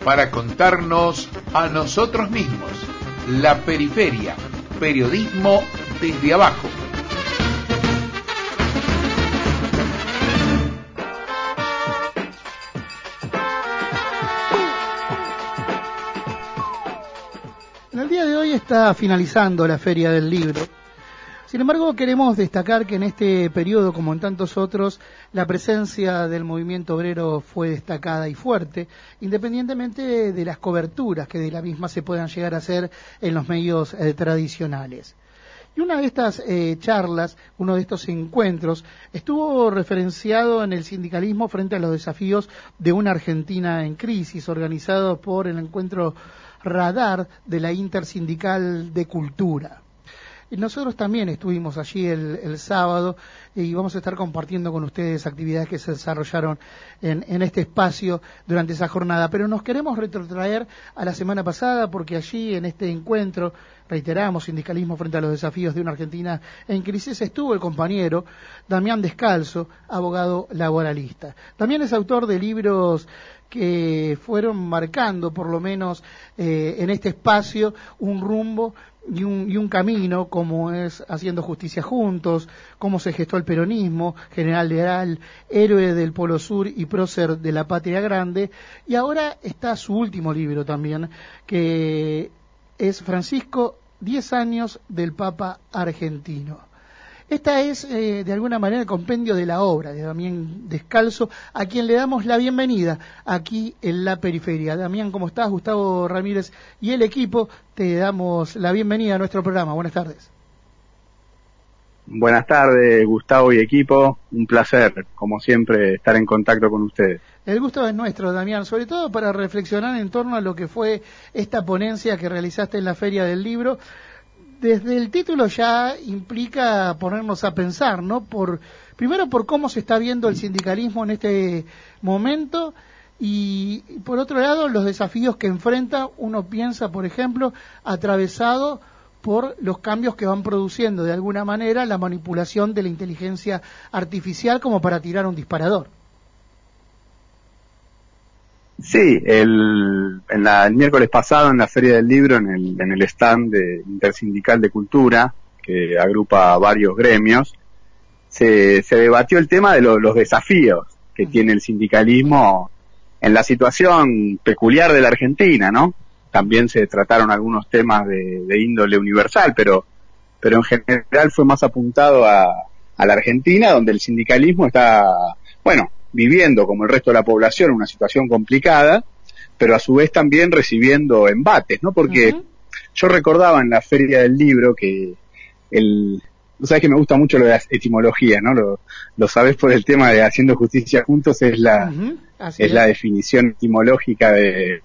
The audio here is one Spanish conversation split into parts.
para contarnos a nosotros mismos. La periferia, periodismo desde abajo. En el día de hoy está finalizando la Feria del Libro. Sin embargo, queremos destacar que en este periodo, como en tantos otros, la presencia del movimiento obrero fue destacada y fuerte, independientemente de las coberturas que de la misma se puedan llegar a hacer en los medios tradicionales. Y una de estas charlas, uno de estos encuentros, estuvo referenciado en el sindicalismo frente a los desafíos de una Argentina en crisis, organizado por el encuentro Radar de la Intersindical de Cultura. Y nosotros también estuvimos allí el sábado y vamos a estar compartiendo con ustedes actividades que se desarrollaron en este espacio durante esa jornada. Pero nos queremos retrotraer a la semana pasada porque allí en este encuentro, reiteramos, sindicalismo frente a los desafíos de una Argentina en crisis, estuvo el compañero Damián Descalzo, abogado laboralista. También es autor de libros que fueron marcando, por lo menos en este espacio, un rumbo y un camino, como es Haciendo Justicia Juntos, cómo se gestó el peronismo, General Leal, héroe del Polo Sur y prócer de la Patria Grande, y ahora está su último libro también, que es Francisco, 10 años del Papa argentino. Esta es, de alguna manera, el compendio de la obra de Damián Descalzo, a quien le damos la bienvenida aquí en La Periferia. Damián, ¿cómo estás? Gustavo Ramírez y el equipo, te damos la bienvenida a nuestro programa. Buenas tardes. Buenas tardes, Gustavo y equipo. Un placer, como siempre, estar en contacto con ustedes. El gusto es nuestro, Damián, sobre todo para reflexionar en torno a lo que fue esta ponencia que realizaste en la Feria del Libro. Desde el título ya implica ponernos a pensar, ¿no? Primero por cómo se está viendo el sindicalismo en este momento y por otro lado los desafíos que enfrenta, uno piensa, por ejemplo, atravesado por los cambios que van produciendo de alguna manera la manipulación de la inteligencia artificial como para tirar un disparador. Sí, el miércoles pasado en la Feria del Libro, en el stand de Intersindical de Cultura, que agrupa varios gremios, se debatió el tema de los desafíos que tiene el sindicalismo en la situación peculiar de la Argentina, ¿no? También se trataron algunos temas de índole universal, pero en general fue más apuntado a la Argentina, donde el sindicalismo está, bueno, viviendo como el resto de la población una situación complicada, pero a su vez también recibiendo embates, ¿no? Porque yo recordaba en la Feria del Libro que tú sabes que me gusta mucho lo de las etimologías, ¿no? Lo sabés por el tema de Haciendo Justicia Juntos, es la definición etimológica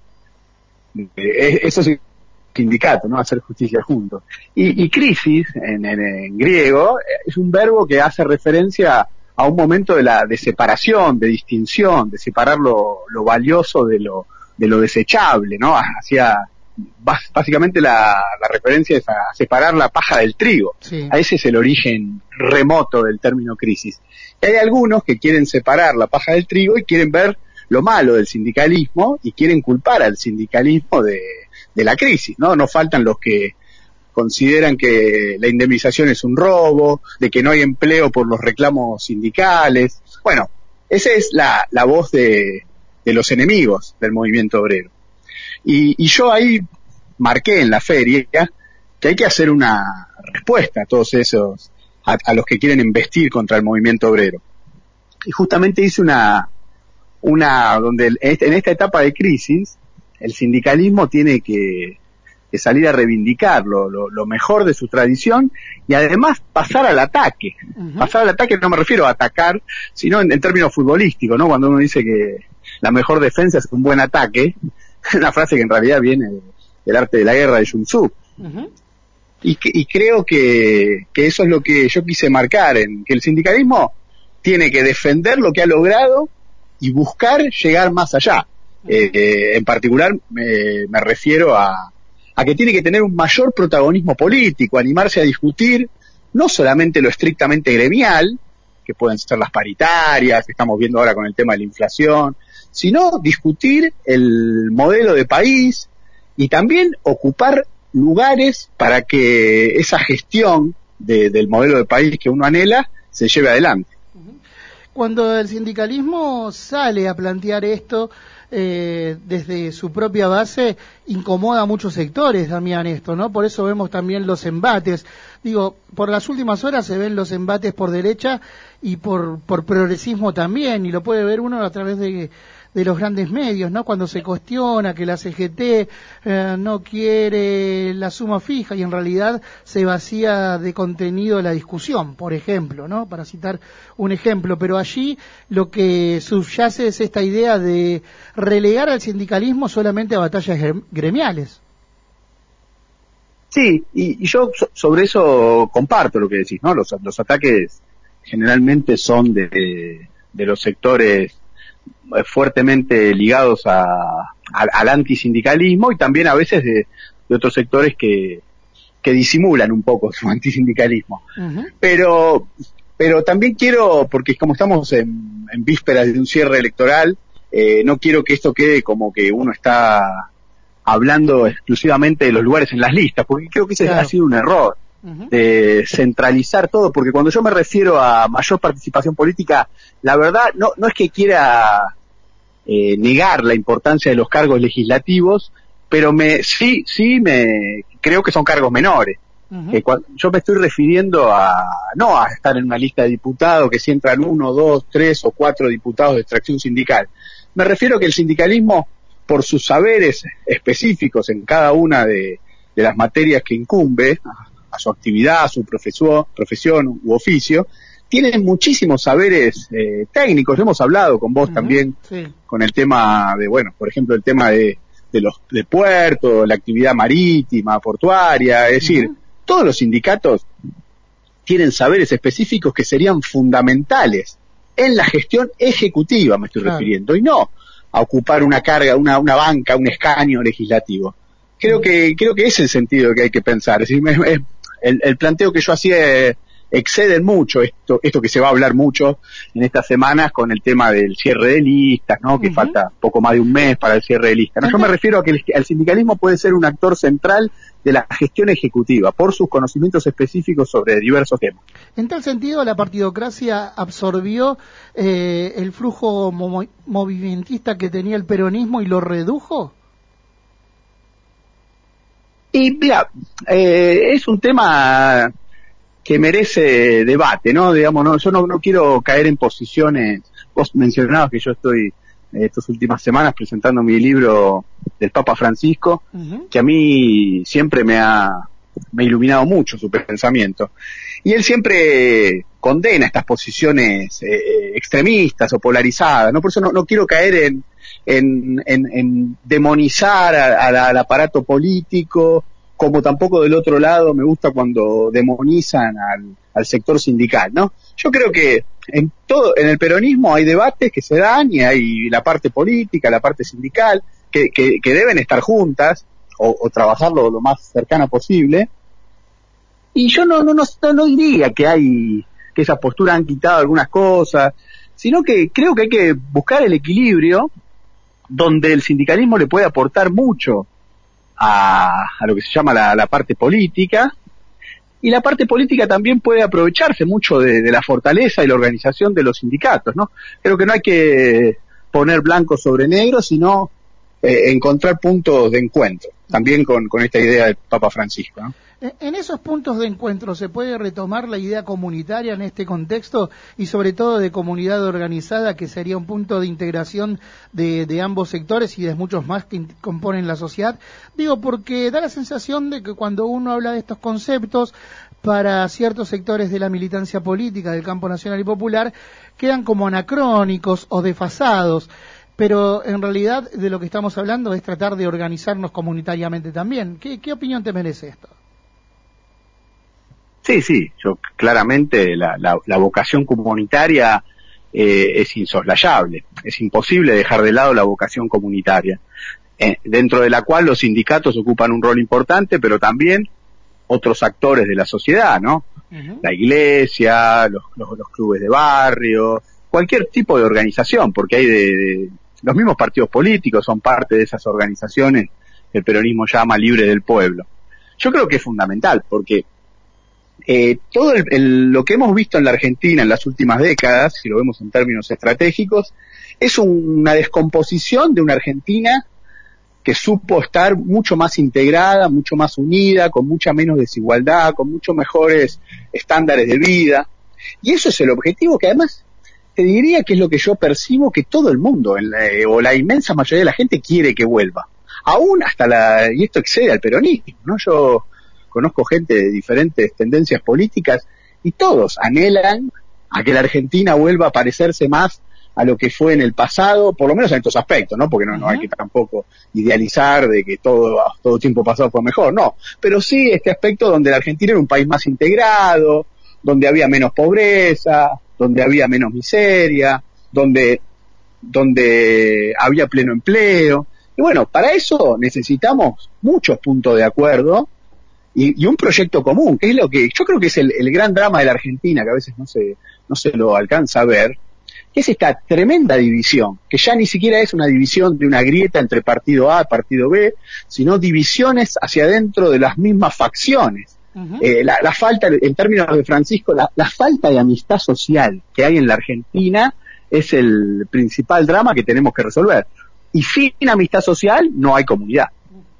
eso es sindicato, ¿no? Hacer justicia juntos. Y crisis, en griego, es un verbo que hace referencia a un momento de separación, de distinción, de separar lo valioso de lo desechable, ¿no? Básicamente la referencia es a separar la paja del trigo. Sí. A ese es el origen remoto del término crisis. Y hay algunos que quieren separar la paja del trigo y quieren ver lo malo del sindicalismo y quieren culpar al sindicalismo de la crisis, ¿no? No faltan los que consideran que la indemnización es un robo, de que no hay empleo por los reclamos sindicales. Bueno, esa es la voz de los enemigos del movimiento obrero. Y yo ahí marqué en la feria que hay que hacer una respuesta a todos esos, a los que quieren embestir contra el movimiento obrero. Y justamente hice donde en esta etapa de crisis, el sindicalismo tiene que salir a reivindicar lo mejor de su tradición y además pasar al ataque. Pasar al ataque no me refiero a atacar, sino en términos futbolísticos, ¿no? Cuando uno dice que la mejor defensa es un buen ataque, una frase que en realidad viene del arte de la guerra de Sun Tzu. Y creo que eso es lo que yo quise marcar, que el sindicalismo tiene que defender lo que ha logrado y buscar llegar más allá. En particular me refiero a que tiene que tener un mayor protagonismo político, animarse a discutir no solamente lo estrictamente gremial, que pueden ser las paritarias, que estamos viendo ahora con el tema de la inflación, sino discutir el modelo de país y también ocupar lugares para que esa gestión del modelo de país que uno anhela se lleve adelante. Cuando el sindicalismo sale a plantear esto desde su propia base, incomoda a muchos sectores, Damián, esto, ¿no? Por eso vemos también los embates. Digo, por las últimas horas se ven los embates por derecha y por progresismo también, y lo puede ver uno a través de los grandes medios, ¿no? Cuando se cuestiona que la CGT no quiere la suma fija y en realidad se vacía de contenido la discusión, por ejemplo, ¿no? Para citar un ejemplo, pero allí lo que subyace es esta idea de relegar al sindicalismo solamente a batallas gremiales. Sí, y yo sobre eso comparto lo que decís, ¿no? Los ataques generalmente son de los sectores fuertemente ligados al antisindicalismo y también a veces de otros sectores que disimulan un poco su antisindicalismo. Uh-huh. Pero también quiero, porque como estamos en vísperas de un cierre electoral, no quiero que esto quede como que uno está hablando exclusivamente de los lugares en las listas, porque creo que ese ha sido un error. Uh-huh. De centralizar todo, porque cuando yo me refiero a mayor participación política, la verdad no es que quiera negar la importancia de los cargos legislativos, pero sí creo que son cargos menores. Uh-huh. Yo me estoy refiriendo no a estar en una lista de diputados que si entran 1, 2, 3 o 4 diputados de extracción sindical. Me refiero a que el sindicalismo, por sus saberes específicos en cada una de las materias que incumbe, a su actividad, a su profesión u oficio, tienen muchísimos saberes técnicos. Hemos hablado con vos también, sí, con el tema de, bueno, por ejemplo, el tema de puertos, la actividad marítima, portuaria, es decir, todos los sindicatos tienen saberes específicos que serían fundamentales en la gestión ejecutiva, me estoy refiriendo, y no a ocupar una carga, una banca, un escaño legislativo. Creo que es el sentido que hay que pensar. Es decir, el planteo que yo hacía excede mucho esto que se va a hablar mucho en estas semanas con el tema del cierre de listas, ¿no? Que falta poco más de un mes para el cierre de listas, ¿no? Yo me refiero a que el sindicalismo puede ser un actor central de la gestión ejecutiva por sus conocimientos específicos sobre diversos temas. En tal sentido, la partidocracia absorbió el flujo movimentista que tenía el peronismo y lo redujo. Y mira, es un tema que merece debate, ¿no? Digamos, no, yo no quiero caer en posiciones. Vos mencionabas que yo estoy estas últimas semanas presentando mi libro del Papa Francisco, que a mí siempre me ha iluminado mucho su pensamiento. Y él siempre condena estas posiciones extremistas o polarizadas, ¿no? Por eso no quiero caer en demonizar al aparato político, como tampoco del otro lado me gusta cuando demonizan al sector sindical, ¿no? Yo creo que en el peronismo hay debates que se dan y hay la parte política, la parte sindical, que deben estar juntas o trabajar lo más cercana posible. Y yo no diría que esas posturas han quitado algunas cosas, sino que creo que hay que buscar el equilibrio donde el sindicalismo le puede aportar mucho a lo que se llama la parte política, y la parte política también puede aprovecharse mucho de la fortaleza y la organización de los sindicatos, ¿no? Creo que no hay que poner blanco sobre negro, sino encontrar puntos de encuentro, también con esta idea del Papa Francisco, ¿no? En esos puntos de encuentro se puede retomar la idea comunitaria en este contexto y sobre todo de comunidad organizada, que sería un punto de integración de ambos sectores y de muchos más que componen la sociedad. Digo, porque da la sensación de que cuando uno habla de estos conceptos, para ciertos sectores de la militancia política del campo nacional y popular, quedan como anacrónicos o desfasados. Pero en realidad de lo que estamos hablando es tratar de organizarnos comunitariamente también. ¿Qué opinión te merece esto? Sí, yo claramente la vocación comunitaria es insoslayable, es imposible dejar de lado la vocación comunitaria, dentro de la cual los sindicatos ocupan un rol importante, pero también otros actores de la sociedad, ¿no? Uh-huh. La iglesia, los clubes de barrio, cualquier tipo de organización, porque hay los mismos partidos políticos son parte de esas organizaciones que el peronismo llama Libre del Pueblo. Yo creo que es fundamental, porque todo lo que hemos visto en la Argentina en las últimas décadas, si lo vemos en términos estratégicos, es una descomposición de una Argentina que supo estar mucho más integrada, mucho más unida, con mucha menos desigualdad, con mucho mejores estándares de vida. Y eso es el objetivo que además te diría que es lo que yo percibo que todo el mundo, o la inmensa mayoría de la gente quiere que vuelva. Aún hasta y esto excede al peronismo, ¿no? Yo conozco gente de diferentes tendencias políticas y todos anhelan a que la Argentina vuelva a parecerse más a lo que fue en el pasado, por lo menos en estos aspectos, ¿no? Porque no hay que tampoco idealizar de que todo tiempo pasado fue mejor, no. Pero sí este aspecto donde la Argentina era un país más integrado, donde había menos pobreza, donde había menos miseria, donde había pleno empleo. Y bueno, para eso necesitamos muchos puntos de acuerdo y un proyecto común, que es lo que yo creo que es el gran drama de la Argentina, que a veces no se lo alcanza a ver, que es esta tremenda división, que ya ni siquiera es una división de una grieta entre partido A y partido B, sino divisiones hacia adentro de las mismas facciones. Uh-huh. La falta, en términos de Francisco, la falta de amistad social que hay en la Argentina es el principal drama que tenemos que resolver. Y sin amistad social no hay comunidad.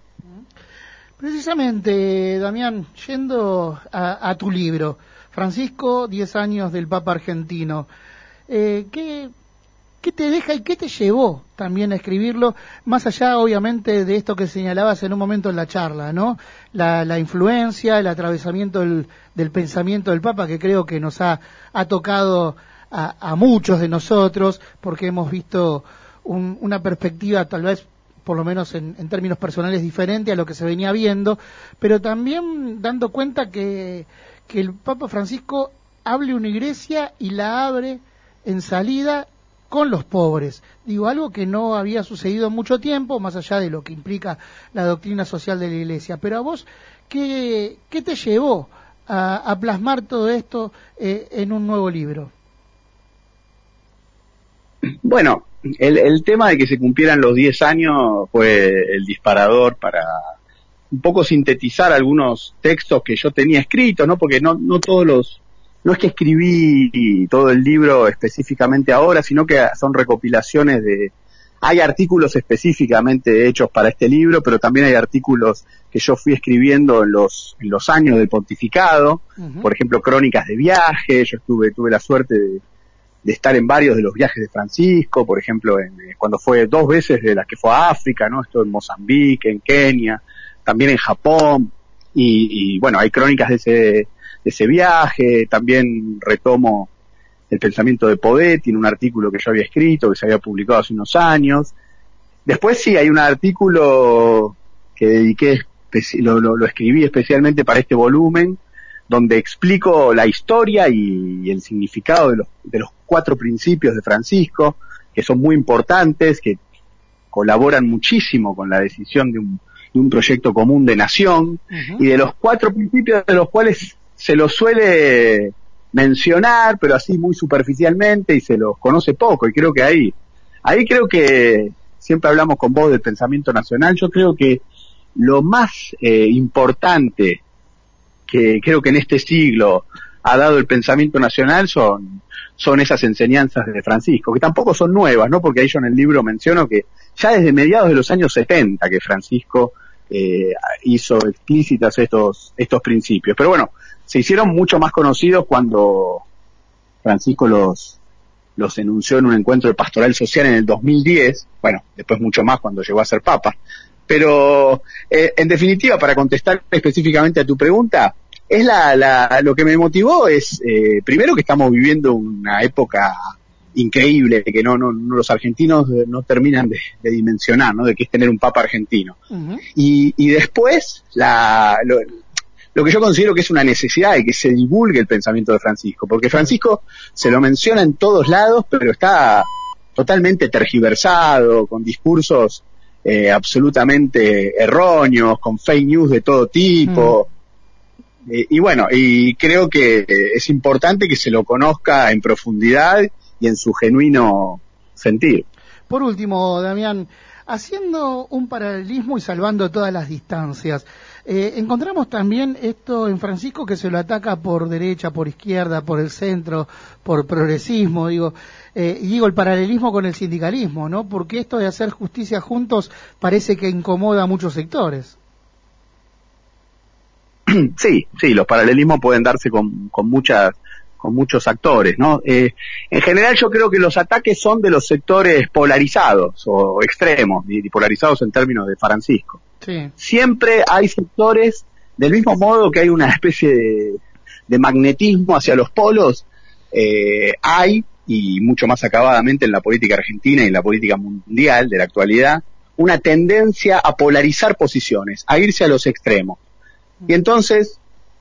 Precisamente, Damián, yendo a tu libro, Francisco, 10 años del Papa argentino, ¿qué te deja y qué te llevó también a escribirlo, más allá obviamente de esto que señalabas en un momento en la charla, ¿no? La influencia, el atravesamiento del pensamiento del Papa, que creo que nos ha tocado a muchos de nosotros, porque hemos visto una perspectiva tal vez, por lo menos en términos personales, diferente a lo que se venía viendo, pero también dando cuenta que el Papa Francisco hable una iglesia y la abre en salida con los pobres. Digo, algo que no había sucedido en mucho tiempo, más allá de lo que implica la doctrina social de la iglesia. Pero a vos, ¿qué te llevó a plasmar todo esto en un nuevo libro? Bueno, el tema de que se cumplieran los 10 años fue el disparador para un poco sintetizar algunos textos que yo tenía escritos, ¿no? Porque no es que escribí todo el libro específicamente ahora, sino que son recopilaciones hay artículos específicamente hechos para este libro, pero también hay artículos que yo fui escribiendo en los años del pontificado, uh-huh. Por ejemplo, crónicas de viaje. Yo tuve la suerte de estar en varios de los viajes de Francisco, por ejemplo, cuando fue 2 veces de las que fue a África, ¿no? Esto en Mozambique, en Kenia, también en Japón, y bueno, hay crónicas de ese viaje. También retomo el pensamiento de Podetti en un artículo que yo había escrito, que se había publicado hace unos años. Después sí, hay un artículo que dediqué, lo escribí especialmente para este volumen, donde explico la historia y el significado de los 4 principios de Francisco, que son muy importantes, que colaboran muchísimo con la decisión de un proyecto común de nación, uh-huh. Y de los 4 principios de los cuales se los suele mencionar, pero así muy superficialmente, y se los conoce poco, y creo que ahí creo que siempre hablamos con vos del pensamiento nacional. Yo creo que lo más importante que creo que en este siglo ha dado el pensamiento nacional son esas enseñanzas de Francisco, que tampoco son nuevas, ¿no? Porque ahí yo en el libro menciono que ya desde mediados de los años 70 que Francisco hizo explícitas estos principios. Pero bueno, se hicieron mucho más conocidos cuando Francisco los enunció en un encuentro de pastoral social en el 2010, bueno, después mucho más cuando llegó a ser Papa. Pero, en definitiva, para contestar específicamente a tu pregunta, es lo que me motivó es, primero que estamos viviendo una época increíble, que no los argentinos no terminan de dimensionar, ¿no? De qué es tener un Papa argentino. Uh-huh. Y después, lo que yo considero que es una necesidad de que se divulgue el pensamiento de Francisco, porque Francisco se lo menciona en todos lados, pero está totalmente tergiversado, con discursos absolutamente erróneos, con fake news de todo tipo. Y bueno, y creo que es importante que se lo conozca en profundidad y en su genuino sentido. Por último, Damián, haciendo un paralelismo y salvando todas las distancias, encontramos también esto en Francisco, que se lo ataca por derecha, por izquierda, por el centro, por progresismo, y digo el paralelismo con el sindicalismo, ¿no? Porque esto de hacer justicia juntos parece que incomoda a muchos sectores. Sí, los paralelismos pueden darse con muchos actores, ¿no? En general yo creo que los ataques son de los sectores polarizados o extremos, y polarizados en términos de Francisco. Sí. Siempre hay sectores, del mismo modo que hay una especie de magnetismo hacia los polos, hay, y mucho más acabadamente en la política argentina y en la política mundial de la actualidad, una tendencia a polarizar posiciones, a irse a los extremos. Y entonces,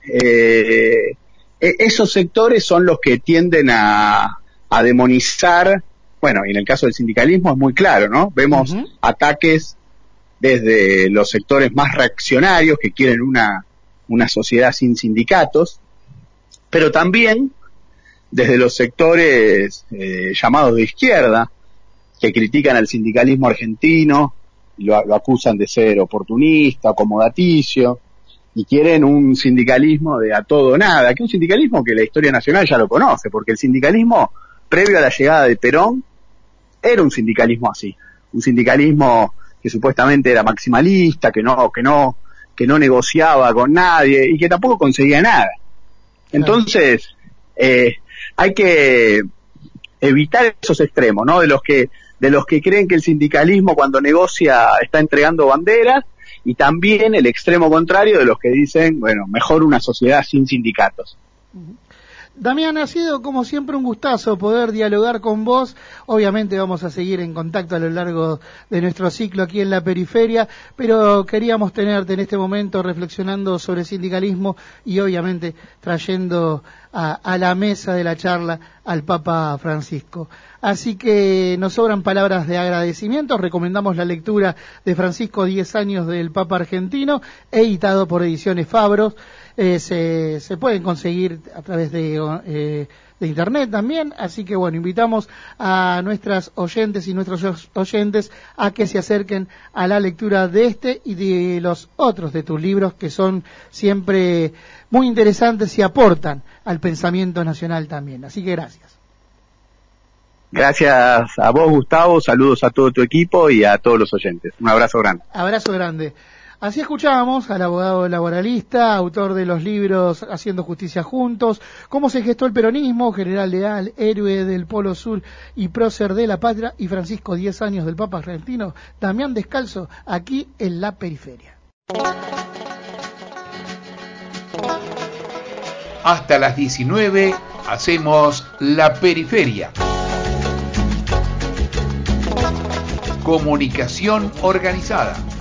esos sectores son los que tienden a demonizar. Bueno, y en el caso del sindicalismo es muy claro, ¿no? Vemos ataques desde los sectores más reaccionarios que quieren una sociedad sin sindicatos, pero también desde los sectores llamados de izquierda, que critican al sindicalismo argentino, lo acusan de ser oportunista, acomodaticio, y quieren un sindicalismo de a todo o nada, que un sindicalismo que la historia nacional ya lo conoce, porque el sindicalismo previo a la llegada de Perón era un sindicalismo así, un sindicalismo que supuestamente era maximalista, que no negociaba con nadie y que tampoco conseguía nada. Entonces, hay que evitar esos extremos, ¿no? De los que creen que el sindicalismo cuando negocia está entregando banderas, y también el extremo contrario de los que dicen, bueno, mejor una sociedad sin sindicatos. Damián, ha sido como siempre un gustazo poder dialogar con vos. Obviamente vamos a seguir en contacto a lo largo de nuestro ciclo aquí en La Periferia, pero queríamos tenerte en este momento reflexionando sobre sindicalismo y obviamente trayendo a la mesa de la charla al Papa Francisco. Así que nos sobran palabras de agradecimiento. Recomendamos la lectura de Francisco, 10 años del Papa argentino, editado por Ediciones Fabros. Se pueden conseguir a través de internet también, así que bueno, invitamos a nuestras oyentes y nuestros oyentes a que se acerquen a la lectura de este y de los otros de tus libros, que son siempre muy interesantes y aportan al pensamiento nacional también. Así que gracias. Gracias a vos, Gustavo, saludos a todo tu equipo y a todos los oyentes. Un abrazo grande. Abrazo grande. Así escuchábamos al abogado laboralista, autor de los libros Haciendo Justicia Juntos, Cómo se gestó el peronismo, general leal, héroe del Polo Sur y prócer de la patria, y Francisco, 10 años del Papa argentino, Damián Descalzo, aquí en La Periferia. Hasta las 19 hacemos La Periferia. Comunicación organizada.